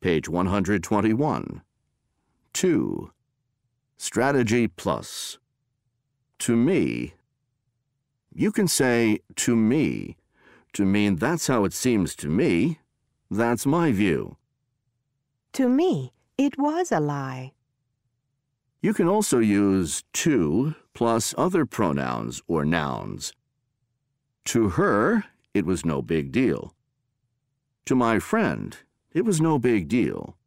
page 121. 2. Strategy plus. To me. You can say, to me, to mean that's how it seems to me. That's my view. To me, it was a lie. You can also use to plus other pronouns or nouns. To her, it was no big deal. To my friend, it was no big deal.